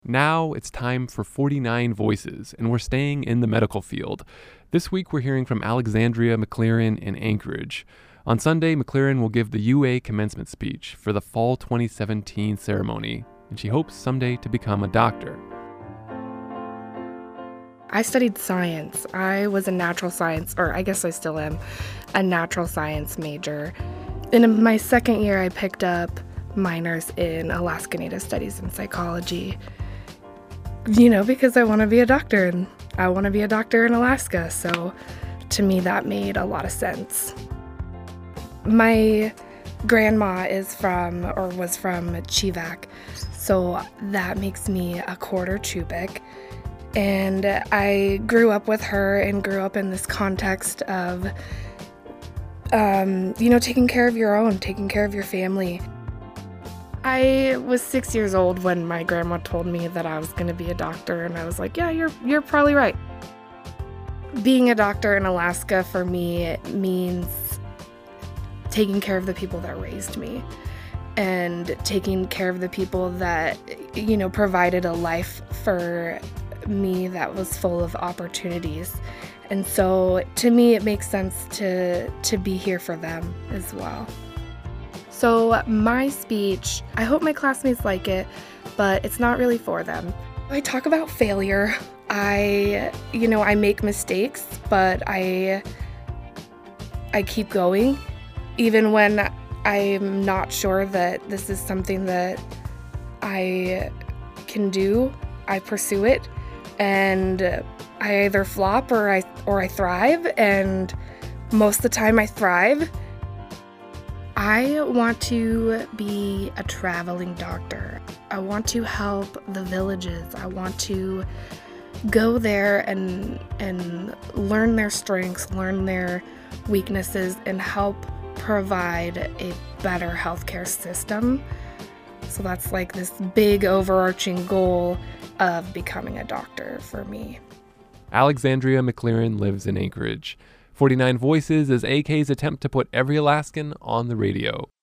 Now it's time for 49 Voices, and we're staying in the medical field. This week we're hearing from Alexandria McLaren in Anchorage. On Sunday, McLaren will give the UA commencement speech for the fall 2017 ceremony, and she hopes someday to become a doctor. I studied science. I was a natural science, or I guess I still am, a natural science major. In my second year, I picked up minors in Alaska Native Studies and psychology. Because I want to be a doctor, and I want to be a doctor in Alaska, so to me that made a lot of sense. My grandma was from Chivak, so that makes me a quarter Chubut. And I grew up with her and grew up in this context of, taking care of your own, taking care of your family. I was 6 years old when my grandma told me that I was going to be a doctor, and I was like, yeah, you're probably right. Being a doctor in Alaska for me means taking care of the people that raised me and taking care of the people that, provided a life for me that was full of opportunities. And so to me it makes sense to be here for them as well. So my speech, I hope my classmates like it, but it's not really for them. I talk about failure. I make mistakes, but I keep going. Even when I'm not sure that this is something that I can do, I pursue it. And I either flop or I thrive, and most of the time I thrive. I want to be a traveling doctor. I want to help the villages. I want to go there and learn their strengths, learn their weaknesses, and help provide a better healthcare system. So that's like this big overarching goal of becoming a doctor for me. Alexandria McLaren lives in Anchorage. 49 Voices is AK's attempt to put every Alaskan on the radio.